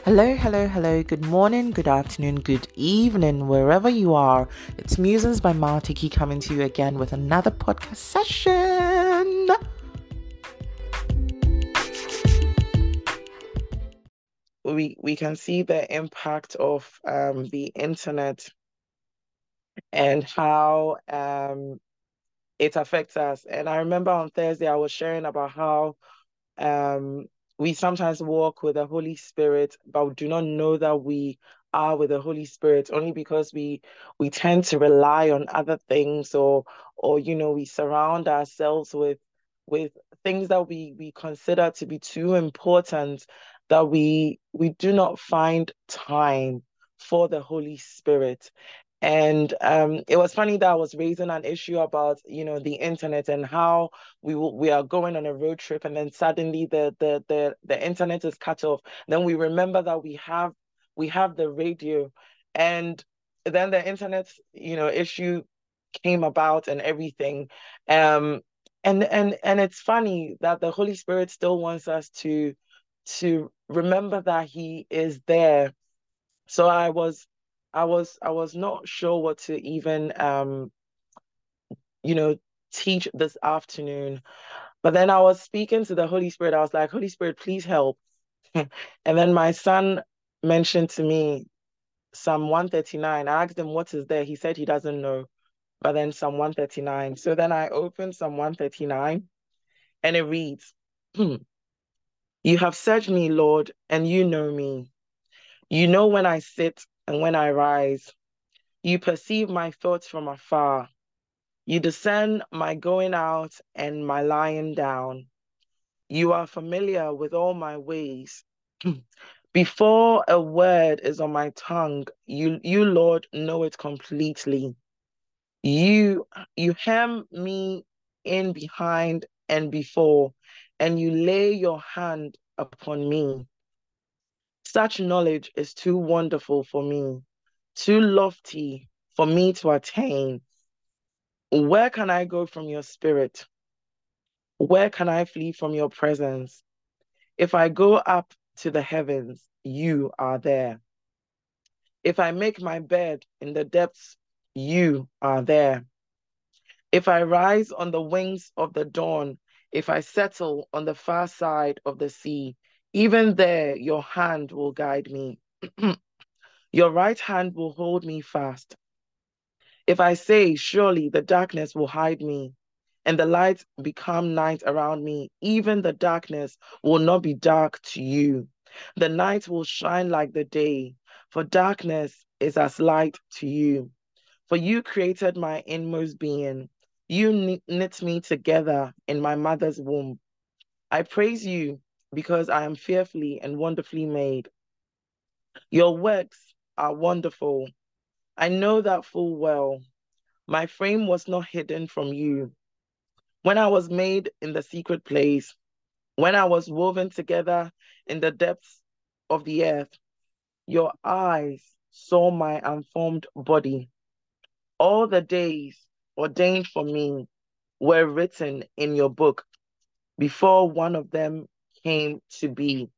Hello, hello, hello. Good morning, good afternoon, good evening, wherever you are. It's Musings by Martiki coming to you again with another podcast session. We can see the impact of the internet and how it affects us. And I remember on Thursday I was sharing about how um, we sometimes walk with the Holy Spirit, but we do not know that we are with the Holy Spirit only because we tend to rely on other things, or we surround ourselves with things that we consider to be too important, that we do not find time for the Holy Spirit. And it was funny that I was raising an issue about, the internet and how we are going on a road trip, and then suddenly the internet is cut off. Then we remember that we have the radio, and then the internet, issue came about and everything. Um, and it's funny that the Holy Spirit still wants us to remember that He is there. So I was not sure what to even you know teach this afternoon. But then I was speaking to the Holy Spirit. I was like, Holy Spirit, please help. And then my son mentioned to me Psalm 139. I asked him what is there. He said he doesn't know. But then Psalm 139. So then I opened Psalm 139 and it reads, You have searched me, Lord, and you know me. You know when I sit and when I rise. You perceive my thoughts from afar. You discern my going out and my lying down. You are familiar with all my ways. Before a word is on my tongue, you, Lord, know it completely. You you hem me in behind and before, and you lay your hand upon me. Such knowledge is too wonderful for me, too lofty for me to attain. Where can I go from your spirit? Where can I flee from your presence? If I go up to the heavens, you are there. If I make my bed in the depths, you are there. If I rise on the wings of the dawn, if I settle on the far side of the sea, even there your hand will guide me. Your right hand will hold me fast. If I say, surely the darkness will hide me, and the light become night around me, even the darkness will not be dark to you. The night will shine like the day, for darkness is as light to you. For you created my inmost being. You knit me together in my mother's womb. I praise you because I am fearfully and wonderfully made. Your works are wonderful. I know that full well. My frame was not hidden from you. When I was made in the secret place, when I was woven together in the depths of the earth, your eyes saw my unformed body. All the days ordained for me were written in your book before one of them came to be.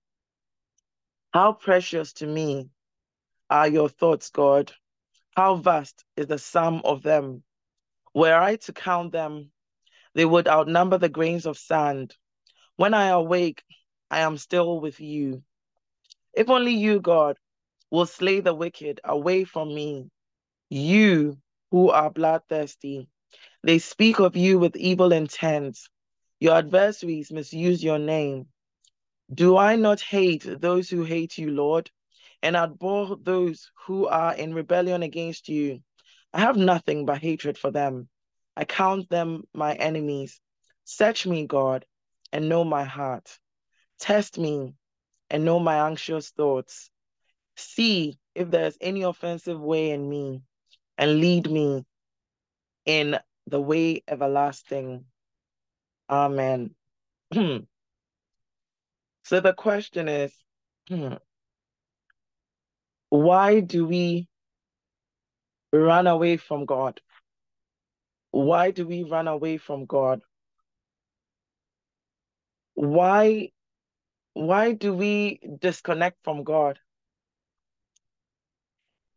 How precious to me are your thoughts, God. How vast is the sum of them. Were I to count them, they would outnumber the grains of sand. When I awake, I am still with you. If only you, God, will slay the wicked away from me, you who are bloodthirsty. They speak of you with evil intent. Your adversaries misuse your name. Do I not hate those who hate you, Lord, and abhor those who are in rebellion against you? I have nothing but hatred for them. I count them my enemies. Search me, God, and know my heart. Test me and know my anxious thoughts. See if there is any offensive way in me, and lead me in the way everlasting. Amen. So the question is, why do we run away from God? Why do we run away from God? Why why do we disconnect from God?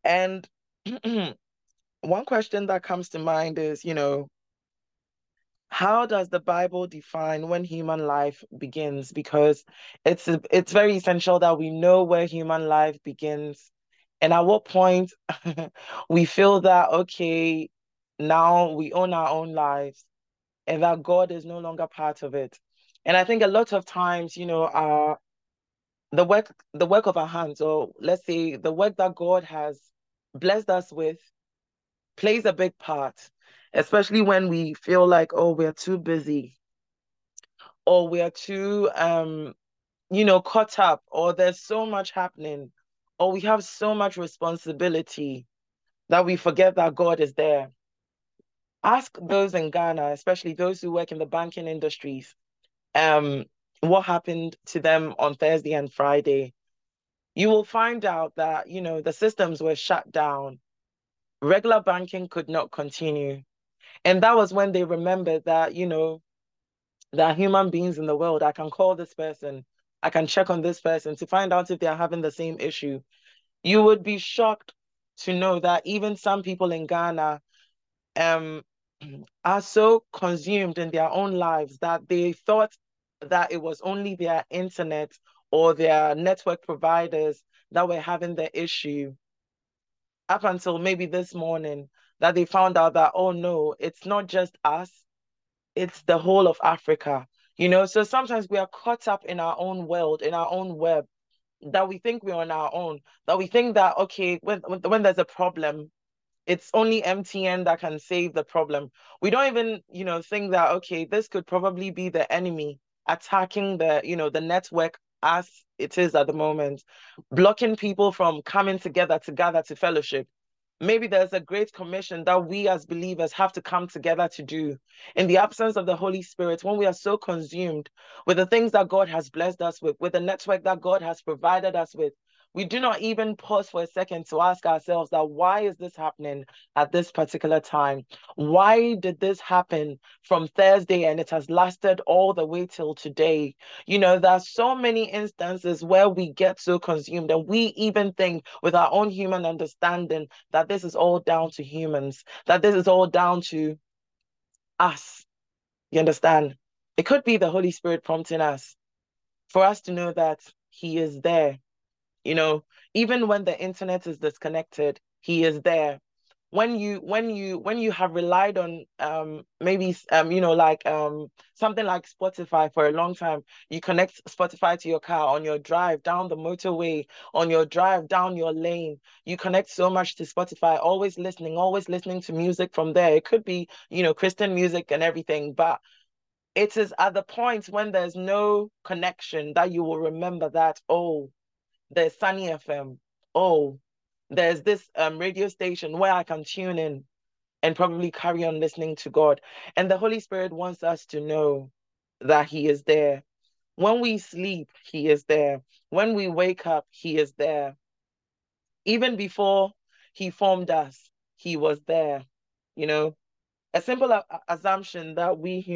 And one question that comes to mind is, how does the Bible define when human life begins? Because it's very essential that we know where human life begins and at what point we feel that, okay, now we own our own lives and that God is no longer part of it. And I think a lot of times, the work of our hands, or let's say the work that God has blessed us with, plays a big part, especially when we feel like, oh, we're too busy or we're too caught up, or there's so much happening, or we have so much responsibility that we forget that God is there. Ask those in Ghana, especially those who work in the banking industries, um, what happened to them on Thursday and Friday. You will find out that, the systems were shut down. Regular banking could not continue. And that was when they remembered that, there are human beings in the world. I can call this person, I can check on this person to find out if they are having the same issue. You would be shocked to know that even some people in Ghana um are so consumed in their own lives that they thought that it was only their internet or their network providers that were having the issue up until maybe this morning, that they found out that, oh no, it's not just us, it's the whole of Africa. So sometimes we are caught up in our own world, in our own web, that we think we're on our own, that we think that, okay, when there's a problem, it's only MTN that can save the problem. We don't even, think that, okay, this could probably be the enemy attacking the network as it is at the moment, blocking people from coming together to gather to fellowship. Maybe there's a great commission that we as believers have to come together to do. In the absence of the Holy Spirit, when we are so consumed with the things that God has blessed us with the network that God has provided us with, we do not even pause for a second to ask ourselves that, why is this happening at this particular time? Why did this happen from Thursday and it has lasted all the way till today? There are so many instances where we get so consumed and we even think with our own human understanding that this is all down to humans, that this is all down to us. You understand? It could be the Holy Spirit prompting us for us to know that He is there. You know, even when the internet is disconnected, He is there. When you have relied on maybe like something like Spotify for a long time, you connect Spotify to your car on your drive down the motorway, on your drive down your lane. You connect so much to Spotify, always listening to music from there. It could be, Christian music and everything, but it is at the point when there's no connection that you will remember that, oh, there's Sunny FM. Oh, there's this radio station where I can tune in and probably carry on listening to God. And the Holy Spirit wants us to know that He is there. When we sleep, He is there. When we wake up, He is there. Even before He formed us, He was there. You know, a simple assumption that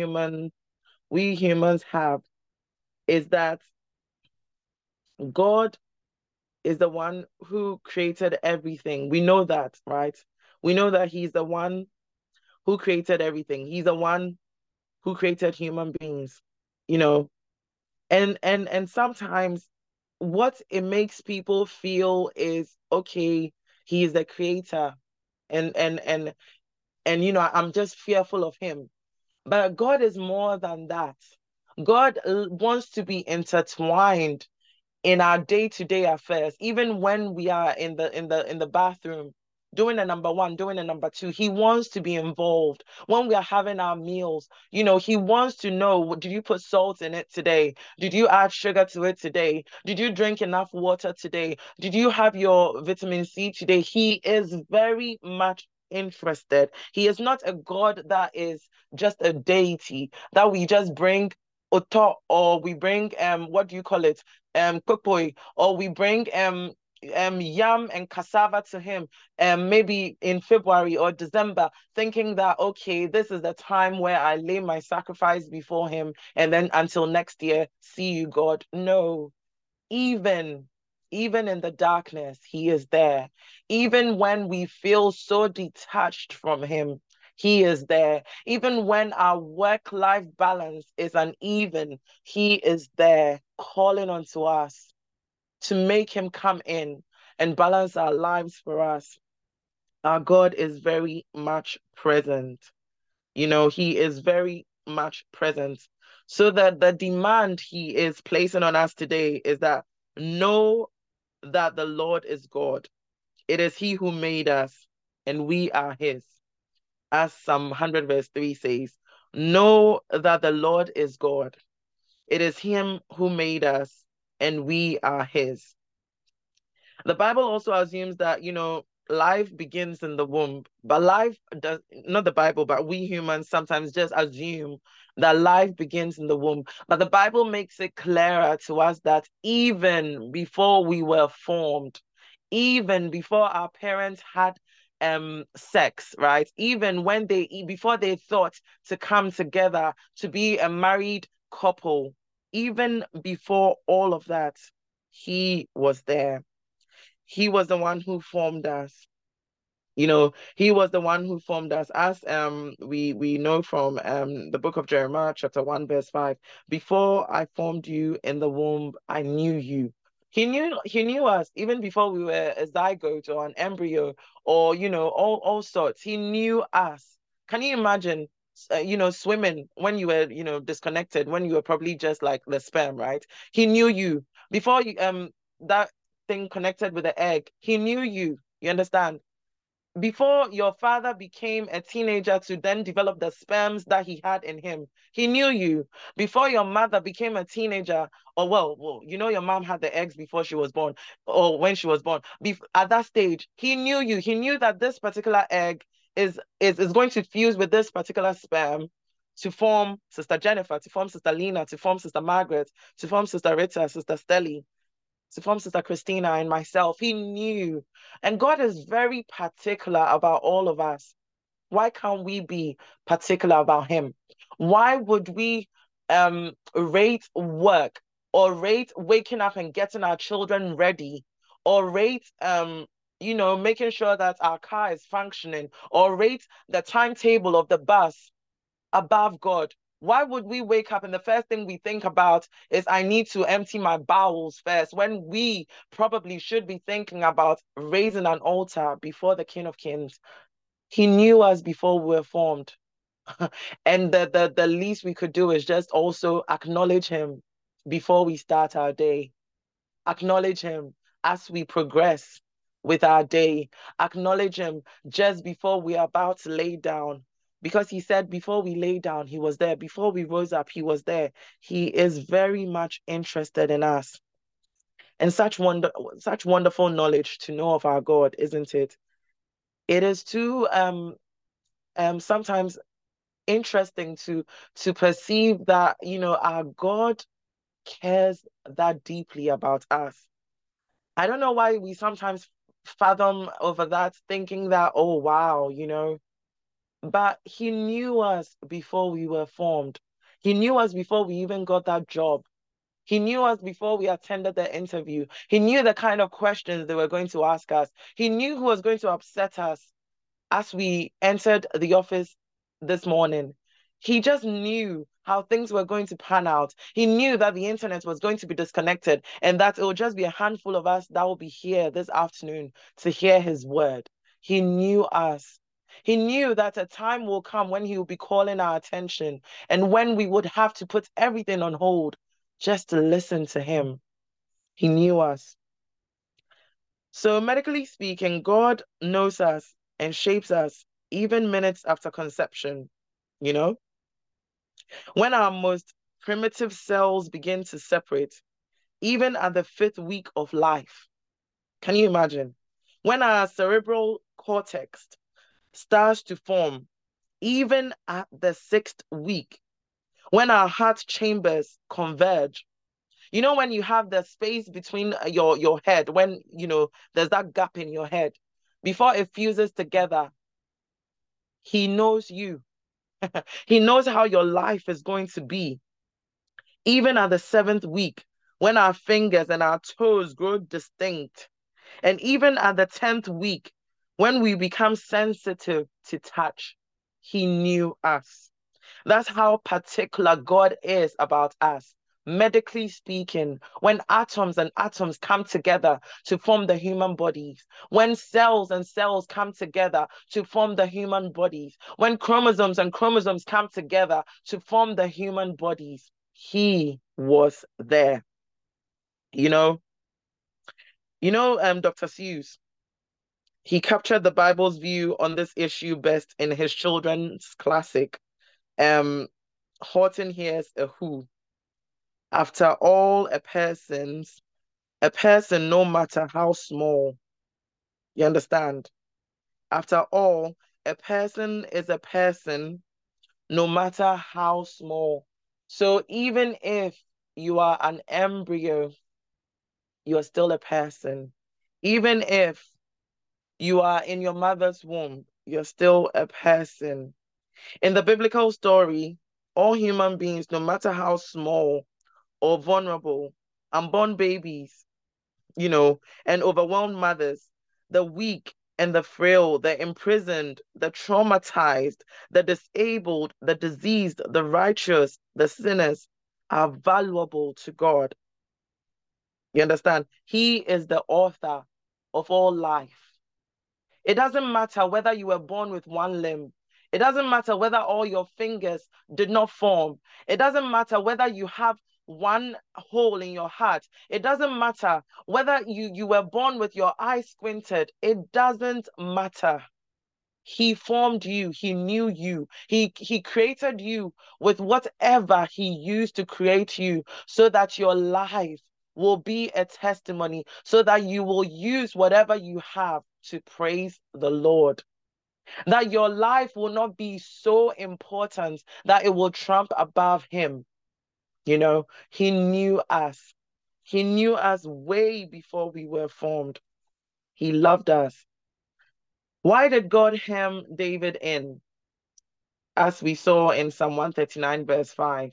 we humans have is that God is the one who created everything. We know that, right? We know that He's the one who created everything. He's the one who created human beings, you know. And sometimes what it makes people feel is, okay, He is the creator, and I'm just fearful of Him. But God is more than that. God wants to be intertwined in our day-to-day affairs, even when we are in the bathroom doing a number one, doing a number two. He wants to be involved when we are having our meals. He wants to know, did you put salt in it today? Did you add sugar to it today? Did you drink enough water today? Did you have your vitamin C today? He is very much interested. He is not a God that is just a deity that we just bring oto, or we bring what do you call it, kokpoi, or we bring yam and cassava to him maybe in February or December, thinking that, okay, this is the time where I lay my sacrifice before him, and then until next year, see you, God. No, even Even in the darkness, he is there. Even when we feel so detached from him, he is there. Even when our work-life balance is uneven, he is there calling unto us to make him come in and balance our lives for us. Our God is very much present. He is very much present. So that the demand he is placing on us today is that know that the Lord is God. It is he who made us, and we are his. As Psalm 100 verse 3 says, know that the Lord is God. It is him who made us, and we are his. The Bible also assumes that, life begins in the womb, but life does not the Bible, but we humans sometimes just assume that life begins in the womb. But the Bible makes it clearer to us that even before we were formed, even before our parents had sex, right? Even when before they thought to come together to be a married couple, even before all of that, he was there. He was the one who formed us. He was the one who formed us. As we know from the book of Jeremiah, chapter 1, verse 5. Before I formed you in the womb, I knew you. He knew us even before we were a zygote or an embryo, or all sorts. He knew us. Can you imagine swimming when you were, disconnected, when you were probably just like the sperm, right? He knew you before you that thing connected with the egg. He knew you. You understand? Before your father became a teenager to then develop the sperms that he had in him, he knew you. Before your mother became a teenager, or well, your mom had the eggs before she was born, or when she was born. At that stage, he knew you. He knew that this particular egg is going to fuse with this particular sperm to form Sister Jennifer, to form Sister Lena, to form Sister Margaret, to form Sister Rita, Sister Stelly, to form Sister Christina and myself. He knew. And God is very particular about all of us. Why can't we be particular about him? Why would we rate work, or rate waking up and getting our children ready, or rate making sure that our car is functioning, or rate the timetable of the bus above God? Why would we wake up and the first thing we think about is I need to empty my bowels first, when we probably should be thinking about raising an altar before the King of Kings? He knew us before we were formed. And the least we could do is just also acknowledge him before we start our day. Acknowledge him as we progress with our day. Acknowledge him just before we are about to lay down. Because he said before we lay down, he was there. Before we rose up, he was there. He is very much interested in us. And such wonderful knowledge to know of our God, isn't it? It is too sometimes interesting to perceive that, our God cares that deeply about us. I don't know why we sometimes fathom over that, thinking that, oh, wow, but he knew us before we were formed. He knew us before we even got that job. He knew us before we attended the interview. He knew the kind of questions they were going to ask us. He knew who was going to upset us as we entered the office this morning. He just knew how things were going to pan out. He knew that the internet was going to be disconnected and that it would just be a handful of us that will be here this afternoon to hear his word. He knew us. He knew that a time will come when he will be calling our attention and when we would have to put everything on hold just to listen to him. He knew us. So, medically speaking, God knows us and shapes us even minutes after conception. You know, when our most primitive cells begin to separate, even at the fifth week of life. Can you imagine? When our cerebral cortex starts to form, even at the sixth week, when our heart chambers converge, when you have the space between your head, when there's that gap in your head before it fuses together, he knows you. He knows how your life is going to be. Even at the seventh week, when our fingers and our toes grow distinct, and even at the 10th week, when we become sensitive to touch, he knew us. That's how particular God is about us. Medically speaking, when atoms and atoms come together to form the human bodies, when cells and cells come together to form the human bodies, when chromosomes and chromosomes come together to form the human bodies, he was there. You know, Dr. Seuss, he captured the Bible's view on this issue best in his children's classic, um, Horton Hears a Who. After all, a person, no matter how small, you understand? After all, a person is a person, no matter how small. So even if you are an embryo, you're still a person. Even if you are in your mother's womb, you're still a person. In the biblical story, all human beings, no matter how small or vulnerable, unborn babies, and overwhelmed mothers, the weak and the frail, the imprisoned, the traumatized, the disabled, the diseased, the righteous, the sinners are valuable to God. You understand? He is the author of all life. It doesn't matter whether you were born with one limb. It doesn't matter whether all your fingers did not form. It doesn't matter whether you have one hole in your heart. It doesn't matter whether you were born with your eyes squinted. It doesn't matter. He formed you. He knew you. He created you with whatever he used to create you so that your life will be a testimony, so that you will use whatever you have to praise the Lord. That your life will not be so important that it will trump above him. He knew us. He knew us way before we were formed. He loved us. Why did God hem David in? As we saw in Psalm 139, verse 5.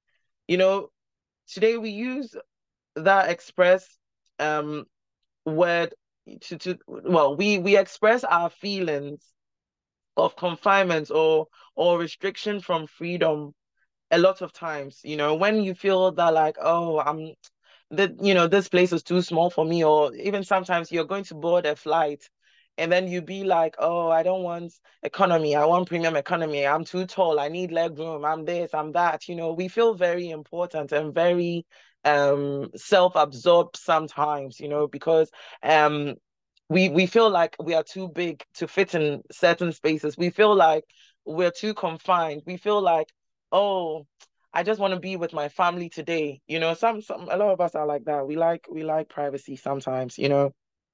Today we use that express um word we express our feelings of confinement or restriction from freedom a lot of times, when you feel that like, oh, this place is too small for me, or even sometimes you're going to board a flight and then you be like, oh, I don't want economy, I want premium economy, I'm too tall, I need leg room, I'm this, I'm that. We feel very important and very self-absorbed sometimes, because we feel like we are too big to fit in certain spaces. We feel like we're too confined. We feel like, oh, I just want to be with my family today. A lot of us are like that. We like privacy sometimes.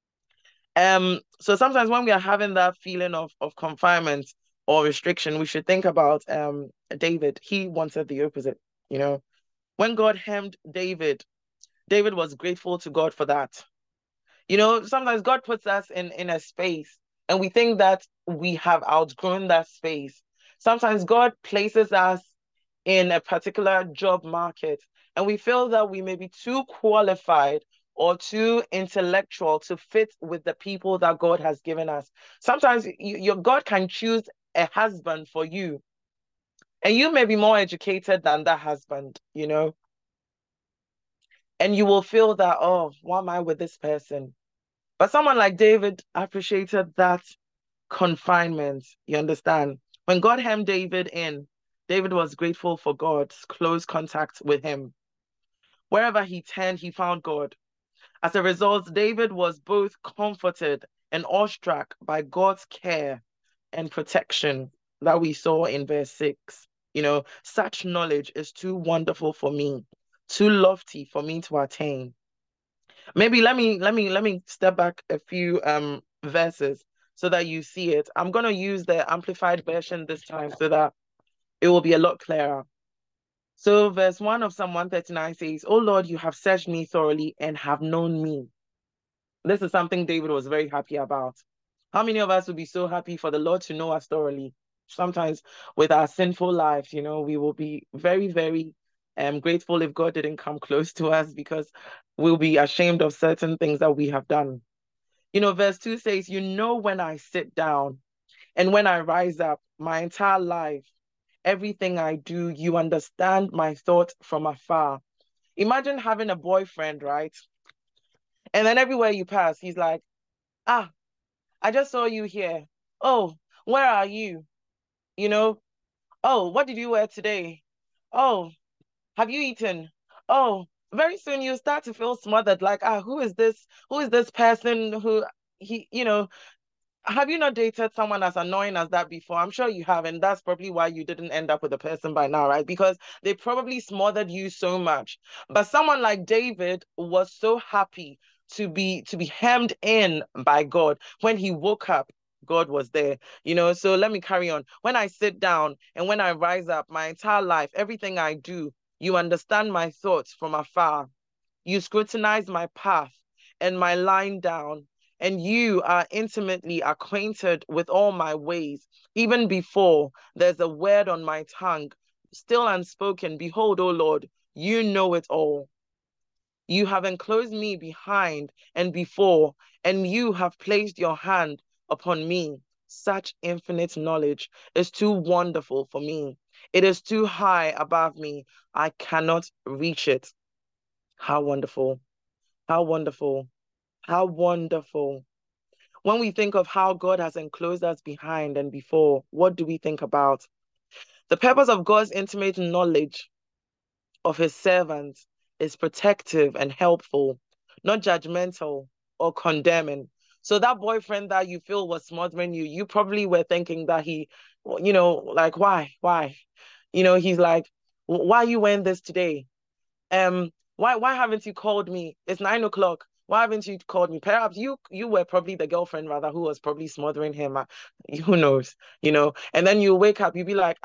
So sometimes when we are having that feeling of confinement or restriction, we should think about David. He wanted the opposite, you know. When God hemmed David, David was grateful to God for that. Sometimes God puts us in a space and we think that we have outgrown that space. Sometimes God places us in a particular job market and we feel that we may be too qualified or too intellectual to fit with the people that God has given us. Sometimes your God can choose a husband for you and you may be more educated than that husband, and you will feel that, oh, why am I with this person? But someone like David appreciated that confinement. You understand? When God hemmed David in, David was grateful for God's close contact with him. Wherever he turned, he found God. As a result, David was both comforted and awestruck by God's care and protection that we saw in verse 6. Such knowledge is too wonderful for me, too lofty for me to attain. Maybe let me step back a few verses so that you see it. I'm gonna use the amplified version this time so that it will be a lot clearer. So verse 1 of Psalm 139 says, "Oh Lord, you have searched me thoroughly and have known me." This is something David was very happy about. How many of us would be so happy for the Lord to know us thoroughly? Sometimes with our sinful lives, we will be very, very I'm grateful if God didn't come close to us because we'll be ashamed of certain things that we have done. Verse 2 says, you know, when I sit down and when I rise up, my entire life, everything I do, you understand my thoughts from afar. Imagine having a boyfriend, right? And then everywhere you pass, he's like, ah, I just saw you here. Oh, where are you? You know, oh, what did you wear today? Oh, have you eaten? Oh, very soon you start to feel smothered, like, who is this? Who is this person who have you not dated someone as annoying as that before? I'm sure you have, and that's probably why you didn't end up with a person by now, right? Because they probably smothered you so much. But someone like David was so happy to be hemmed in by God. When he woke up, God was there. So let me carry on. When I sit down and when I rise up, my entire life, everything I do, you understand my thoughts from afar. You scrutinize my path and my lying down, and you are intimately acquainted with all my ways. Even before there's a word on my tongue, still unspoken, behold, O Lord, you know it all. You have enclosed me behind and before, and you have placed your hand upon me. Such infinite knowledge is too wonderful for me. It is too high above me. I cannot reach it. How wonderful. How wonderful. How wonderful. When we think of how God has enclosed us behind and before, what do we think about? The purpose of God's intimate knowledge of his servants is protective and helpful, not judgmental or condemning. So that boyfriend that you feel was smothering you, you probably were thinking that like, why? Why? He's like, why are you wearing this today? Why haven't you called me? It's 9 o'clock. Why haven't you called me? Perhaps you were probably the girlfriend rather who was probably smothering him. Who knows? And then you wake up, you be like,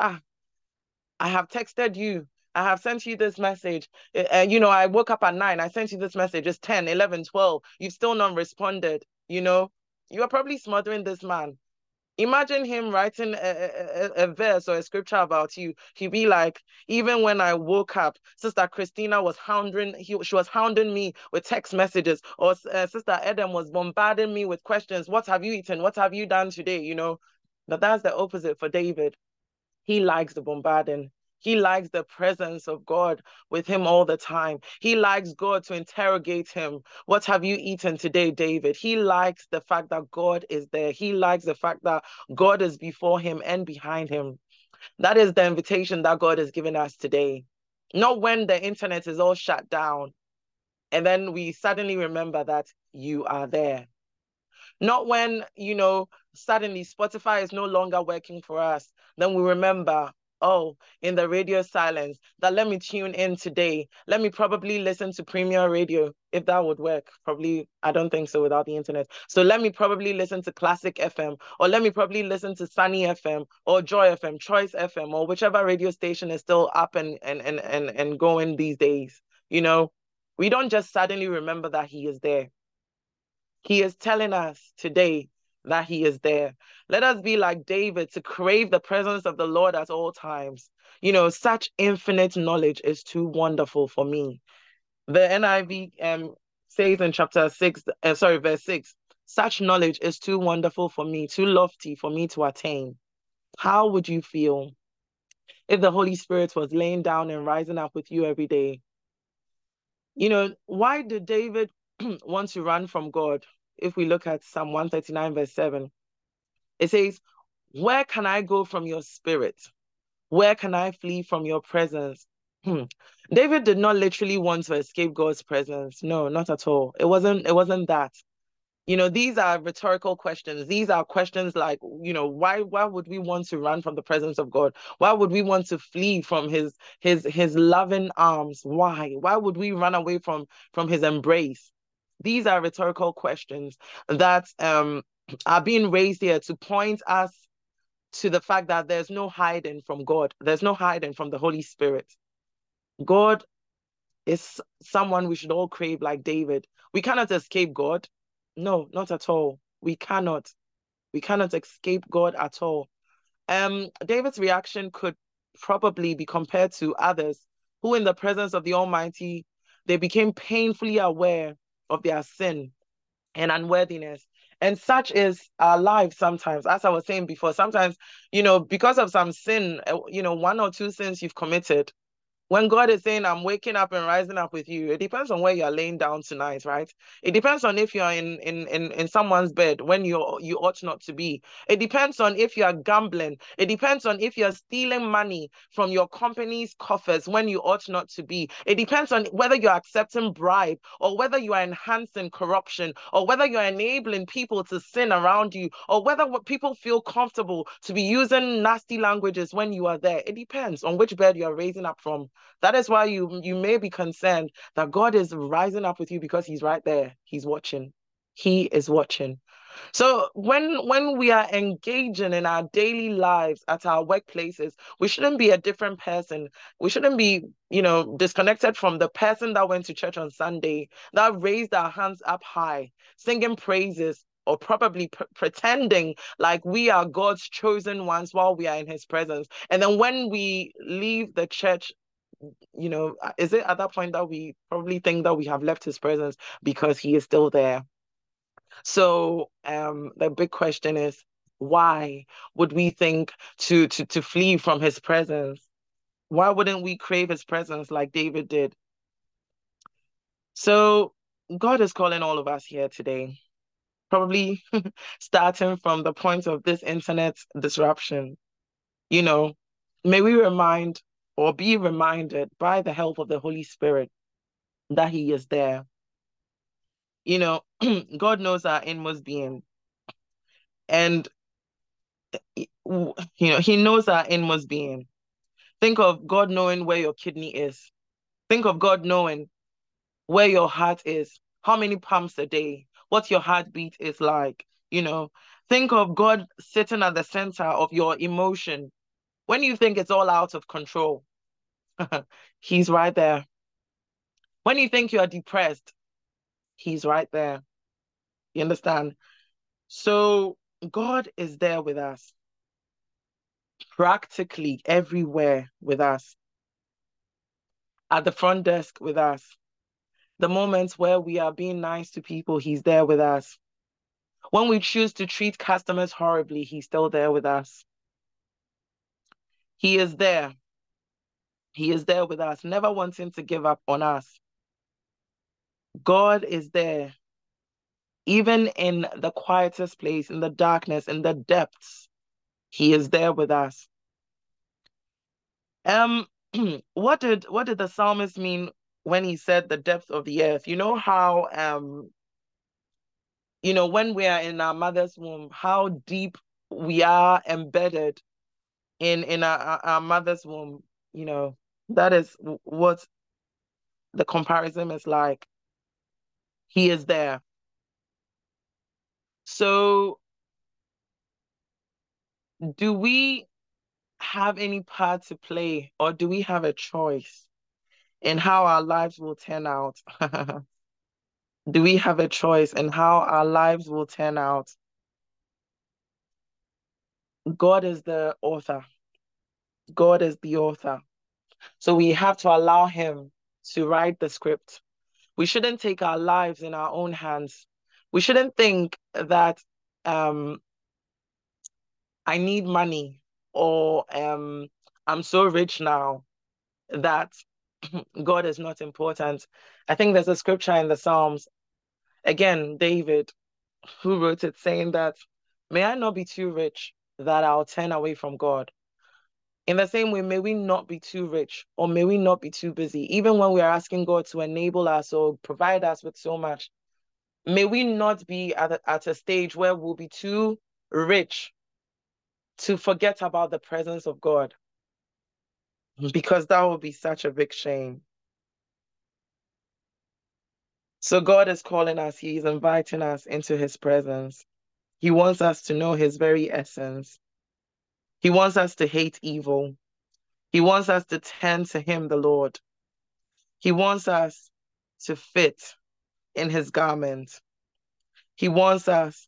I have texted you. I have sent you this message. I woke up at 9. I sent you this message. It's 10, 11, 12. You've still not responded. You are probably smothering this man. Imagine him writing a verse or a scripture about you. He'd be like, even when I woke up, Sister Christina was she was hounding me with text messages, or Sister Adam was bombarding me with questions. What have you eaten? What have you done today? But that's the opposite for David. He likes the bombarding. He likes the presence of God with him all the time. He likes God to interrogate him. What have you eaten today, David? He likes the fact that God is there. He likes the fact that God is before him and behind him. That is the invitation that God has given us today. Not when the internet is all shut down and then we suddenly remember that you are there. Not when, suddenly Spotify is no longer working for us. Then we remember, oh, in the radio silence, that let me tune in today. Let me probably listen to Premier Radio, if that would work. Probably, I don't think so without the internet. So let me probably listen to Classic FM, or let me probably listen to Sunny FM, or Joy FM, Choice FM, or whichever radio station is still up and going these days. We don't just suddenly remember that he is there. He is telling us today that he is there. Let us be like David to crave the presence of the Lord at all times. Such infinite knowledge is too wonderful for me. The NIV says in verse 6, such knowledge is too wonderful for me, too lofty for me to attain. How would you feel if the Holy Spirit was laying down and rising up with you every day? Why did David want to run from God? If we look at Psalm 139, verse 7, it says, where can I go from your spirit? Where can I flee from your presence? David did not literally want to escape God's presence. No, not at all. It wasn't that. These are rhetorical questions. These are questions like, why would we want to run from the presence of God? Why would we want to flee from his loving arms? Why? Why would we run away from his embrace? These are rhetorical questions that are being raised here to point us to the fact that there's no hiding from God. There's no hiding from the Holy Spirit. God is someone we should all crave like David. We cannot escape God. No, not at all. We cannot. We cannot escape God at all. David's reaction could probably be compared to others who in the presence of the Almighty, they became painfully aware of their sin and unworthiness. And such is our life sometimes. As I was saying before, sometimes, because of some sin, one or two sins you've committed, when God is saying, I'm waking up and rising up with you, it depends on where you're laying down tonight, right? It depends on if you're in someone's bed when you ought not to be. It depends on if you are gambling. It depends on if you're stealing money from your company's coffers when you ought not to be. It depends on whether you're accepting bribe, or whether you are enhancing corruption, or whether you're enabling people to sin around you, or whether people feel comfortable to be using nasty languages when you are there. It depends on which bed you're raising up from. That is why you may be concerned that God is rising up with you, because he's right there. He's watching. He is watching. So when we are engaging in our daily lives at our workplaces, we shouldn't be a different person. We shouldn't be, disconnected from the person that went to church on Sunday, that raised our hands up high, singing praises, or probably pretending like we are God's chosen ones while we are in his presence. And then when we leave the church, is it at that point that we probably think that we have left his presence because he is still there? So the big question is, why would we think to flee from his presence? Why wouldn't we crave his presence like David did? So God is calling all of us here today, probably starting from the point of this internet disruption. You know, may we remind or be reminded by the help of the Holy Spirit that he is there. God knows our inmost being. And, he knows our inmost being. Think of God knowing where your kidney is. Think of God knowing where your heart is, how many pumps a day, what your heartbeat is like. Think of God sitting at the center of your emotion. When you think it's all out of control, he's right there. When you think you are depressed, he's right there. You understand? So God is there with us, practically everywhere with us, at the front desk with us. The moments where we are being nice to people, he's there with us. When we choose to treat customers horribly, he's still there with us. He is there. He is there with us, never wanting to give up on us. God is there, even in the quietest place, in the darkness, in the depths. He is there with us. Um, what did the psalmist mean when he said the depth of the earth? You know how when we are in our mother's womb, how deep we are embedded in our mother's womb. That is what the comparison is like. He is there. So do we have any part to play, or do we have a choice in how our lives will turn out? Do we have a choice in how our lives will turn out? God is the author. God is the author. So we have to allow him to write the script. We shouldn't take our lives in our own hands. We shouldn't think that I need money, or I'm so rich now that God is not important. I think there's a scripture in the Psalms, again, David, who wrote it, saying that, may I not be too rich that I'll turn away from God. In the same way, may we not be too rich, or may we not be too busy, even when we are asking God to enable us or provide us with so much. May we not be at a stage where we'll be too rich to forget about the presence of God, because that would be such a big shame. So God is calling us, he's inviting us into his presence. He wants us to know his very essence. He wants us to hate evil. He wants us to turn to him, the Lord. He wants us to fit in his garment. He wants us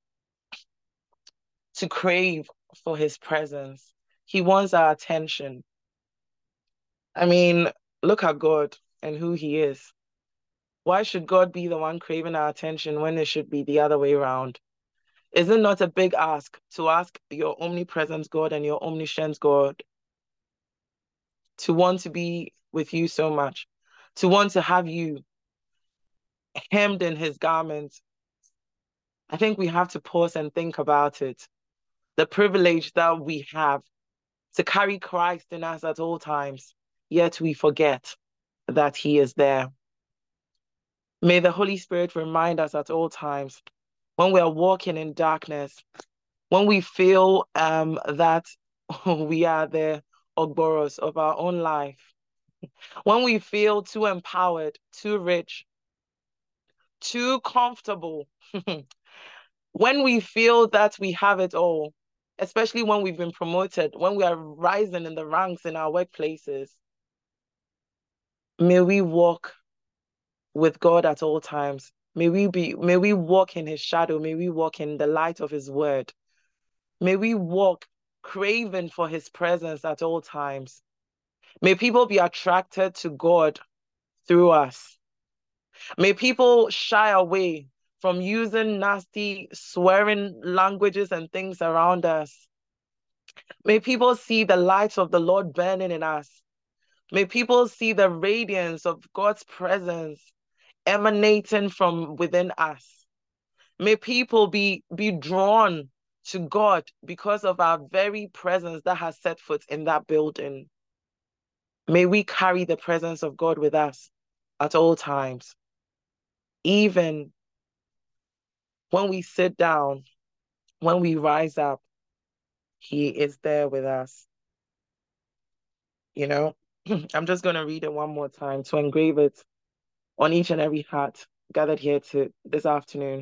to crave for his presence. He wants our attention. I mean, Look at God and who He is. Why should God be the one craving our attention when it should be the other way around? Is it not a big ask to ask your omnipresent God and your omniscient God to want to be with you so much, to want to have you hemmed in His garments? I think we have to pause and think about it. The privilege that we have to carry Christ in us at all times, yet we forget that He is there. May the Holy Spirit remind us at all times when we are walking in darkness, when we feel that we are the Ogboros of our own life, when we feel too empowered, too rich, too comfortable, when we feel that we have it all, especially when we've been promoted, when we are rising in the ranks in our workplaces, may we walk with God at all times. May we walk in His shadow. May we walk in the light of His word. May we walk craving for His presence at all times. May people be attracted to God through us. May people shy away from using nasty, swearing languages and things around us. May people see the light of the Lord burning in us. May people see the radiance of God's presence emanating from within us. May people be drawn to God because of our very presence that has set foot in that building. May we carry the presence of God with us at all times. Even when we sit down, when we rise up, He is there with us. You know, I'm just going to read it one more time to engrave it on each and every heart gathered here to this afternoon.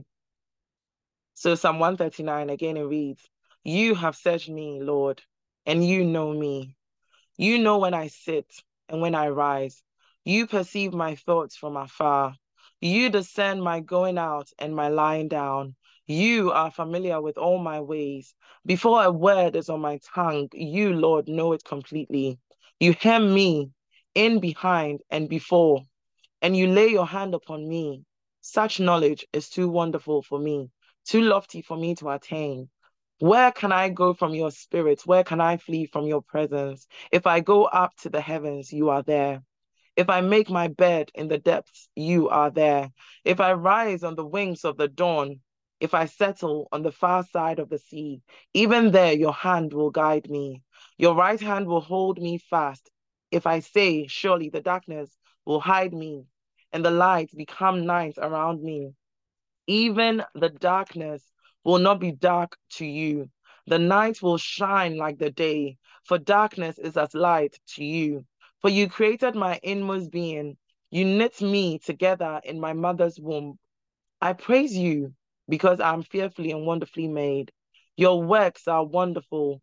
So Psalm 139, again it reads, "You have searched me, Lord, and you know me. You know when I sit and when I rise. You perceive my thoughts from afar. You discern my going out and my lying down. You are familiar with all my ways. Before a word is on my tongue, you, Lord, know it completely. You hem me in behind and before, and you lay your hand upon me. Such knowledge is too wonderful for me, too lofty for me to attain. Where can I go from your spirit? Where can I flee from your presence? If I go up to the heavens, you are there. If I make my bed in the depths, you are there. If I rise on the wings of the dawn, if I settle on the far side of the sea, even there your hand will guide me. Your right hand will hold me fast. If I say, surely the darkness will hide me, and the light become night around me, even the darkness will not be dark to you. The night will shine like the day, for darkness is as light to you. For you created my inmost being. You knit me together in my mother's womb. I praise you because I'm fearfully and wonderfully made. Your works are wonderful.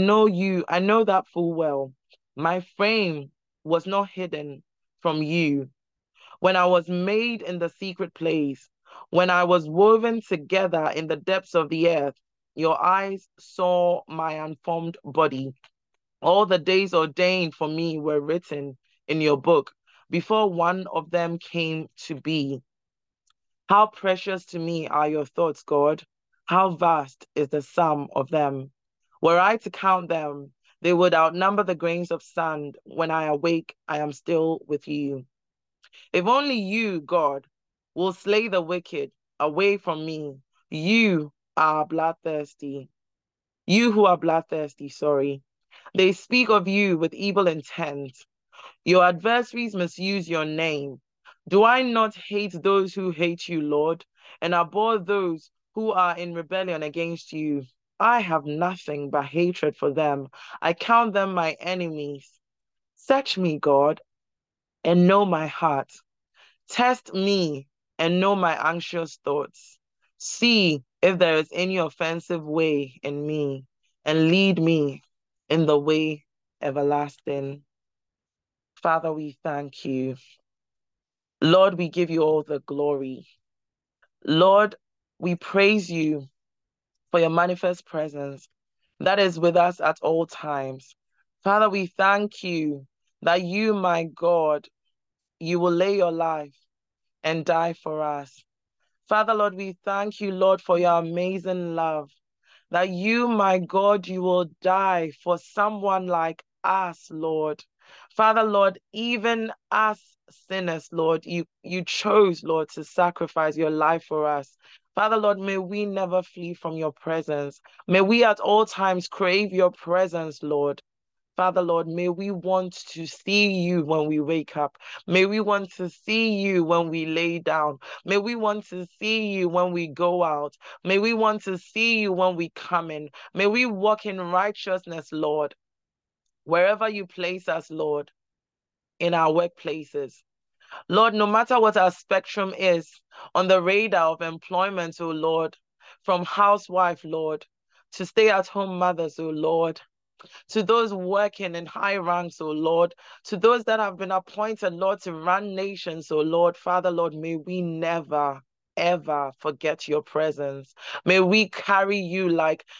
I know that full well. My frame was not hidden from you when I was made in the secret place, when I was woven together in the depths of the earth. Your eyes saw my unformed body. All the days ordained for me were written in your book before one of them came to be. How precious to me are your thoughts, God. How vast is the sum of them. Were I to count them, they would outnumber the grains of sand. When I awake, I am still with you. If only you, God, will slay the wicked away from me. You are bloodthirsty. You who are bloodthirsty, sorry. They speak of you with evil intent. Your adversaries misuse your name. Do I not hate those who hate you, Lord, and abhor those who are in rebellion against you? I have nothing but hatred for them. I count them my enemies. Search me, God, and know my heart. Test me and know my anxious thoughts. See if there is any offensive way in me, and lead me in the way everlasting. Father, we thank you. Lord, we give you all the glory. Lord, we praise you for your manifest presence that is with us at all times. Father, we thank you that you, my God, you will lay your life and die for us. Father, Lord, we thank you, Lord, for your amazing love, that you, my God, you will die for someone like us, Lord. Father, Lord, even us sinners, Lord, you chose, Lord, to sacrifice your life for us. Father, Lord, may we never flee from your presence. May we at all times crave your presence, Lord. Father, Lord, may we want to see you when we wake up. May we want to see you when we lay down. May we want to see you when we go out. May we want to see you when we come in. May we walk in righteousness, Lord, wherever you place us, Lord, in our workplaces. Lord, no matter what our spectrum is on the radar of employment, oh Lord, from housewife, Lord, to stay-at-home mothers, oh Lord, to those working in high ranks, O Lord, to those that have been appointed, Lord, to run nations, O Lord, Father, Lord, may we never, ever forget your presence. May we carry you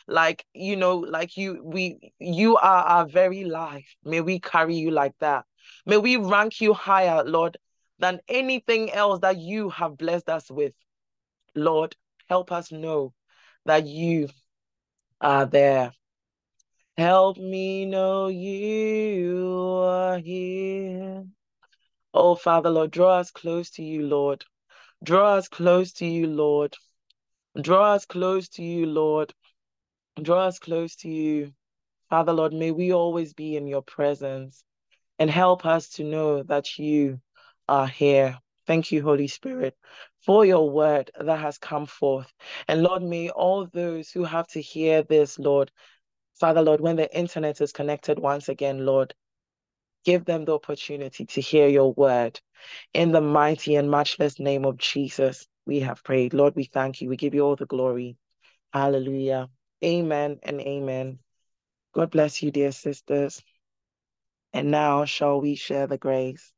you are our very life. May we carry you like that. May we rank you higher, Lord, than anything else that you have blessed us with. Lord, help us know that you are there. Help me know you are here. Oh, Father, Lord, draw us close to you, Lord. Draw us close to you, Lord. Draw us close to you, Lord. Draw us close to you. Father, Lord, may we always be in your presence and help us to know that you are here. Thank you, Holy Spirit, for your word that has come forth. And Lord, may all those who have to hear this, Lord, Father, Lord, when the internet is connected once again, Lord, give them the opportunity to hear your word. In the mighty and matchless name of Jesus, we have prayed. Lord, we thank you. We give you all the glory. Hallelujah. Amen and amen. God bless you, dear sisters. And now shall we share the grace.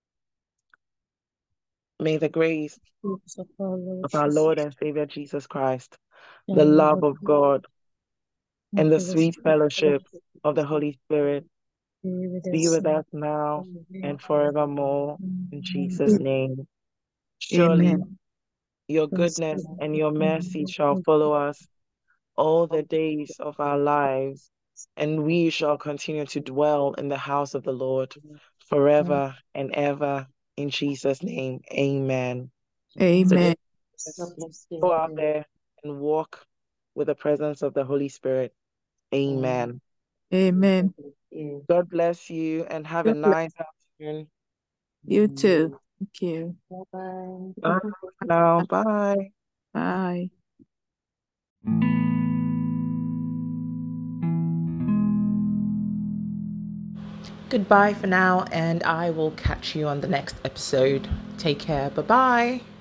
May the grace Of our Lord of our Jesus, Lord and Savior Jesus Christ, and the the love love of of God, God, and and the for the sweet sweet fellowship fellowship of the Holy Spirit be with be us with now us now and and forevermore. In Jesus' forever. name. Surely Amen. your God's goodness goodness and your mercy and shall follow us all the days of our lives, and we shall continue to dwell in the house of the Lord mercy forever and ever. In Jesus' name, amen. So Amen. just go out there and walk with the presence of the Holy Spirit. Amen. Amen. God bless you and have a God bless nice afternoon. you too. Thank you. Bye-bye. Bye now. Bye. Bye. Goodbye for now, and I will catch you on the next episode. Take care. Bye bye.